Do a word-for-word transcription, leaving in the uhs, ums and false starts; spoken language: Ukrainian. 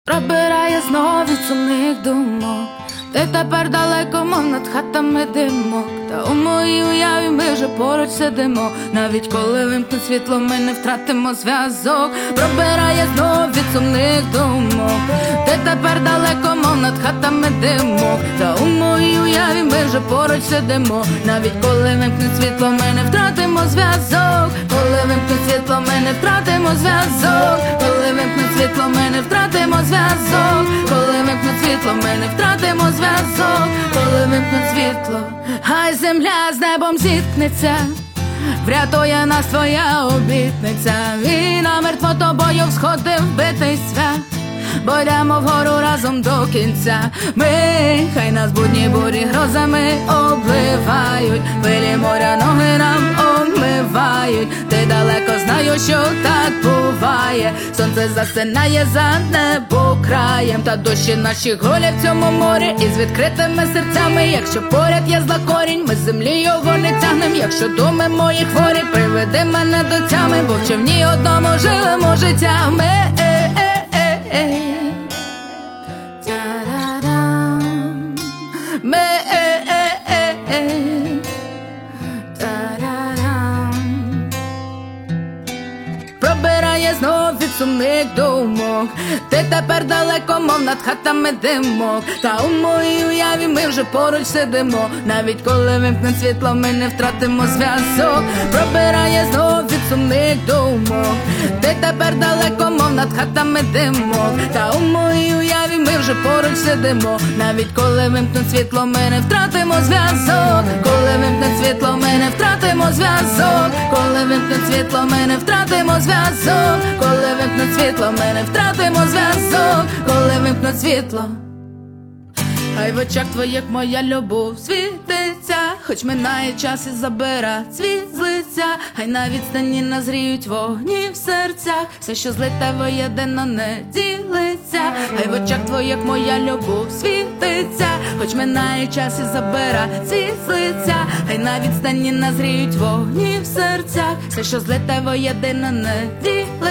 Пробирає знов від сумних думок. Ти тепер далеко, мов над хатами димок. Та у моїй уяві ми вже поруч сидимо. Навіть коли вимкнуть світло, ми не втратимо зв'язок. Пробирає знов від сумних думок. Ти тепер далеко, мов над хатами димок. Та у моїй уяві ми вже поруч сидимо. Навіть коли вимкнуть світло, ми не втратимо зв'язок. Коли вимкнуть світло, ми не втратимо зв'язок. Коли вимкнуть світло, ми не втратимо зв'язок. Коли вимкнуть світло, ми не втратимо зв'язок. Коли вимкнуть світло, хай земля з небом зіткнеться. Врятує нас твоя обітниця. Війна мертво тобою всходив битий свят. Бо йдемо вгору разом до кінця. Ми, хай нас будні бурі грозами обливають. Хвилі моря ноги нам омивають. Ти далеко, знаю, що так буває. Сонце засинає за небо краєм. Та душі наші голі в цьому морі із відкритими серцями. Якщо поряд є зла корінь, ми з землі його не тягнем. Якщо думи мої хворі, приведи мене до тями. Бо в човні одному живемо життями. Ми пробирає знов від сумних думок. Ти тепер далеко, мов над хатами димок. Та у моїй уяві ми вже поруч сидимо. Навіть коли вимкнуть світло, ми не втратимо зв'язок. Пробирає знов від сумних думок. Ти тепер далеко, мов над хатами димок. Та у моїй уяві ми вже поруч сидимо. Навіть коли вимкнуть світло, ми не втратимо зв'язок. Коли вимкнуть світло, ми не втратимо зв'язок. Коли вимкнуть світло, ми не втратимо зв'язок. Коли вимкнуть світло, ми не втратимо зв'язок. Коли вимкнуть світло, хай в очах твоїх моя любов світиться. Хоч минає час і забира світ з лиця. Хай на відстані назріють вогні в серцях. Все, що злите воєдино, не ділиться. Хай в очах твоїх моя любов світиться. Хоч минає час і забира світ з лиця. Хай на відстані назріють вогні в серцях. Все, що злите воєдино, не ділиться.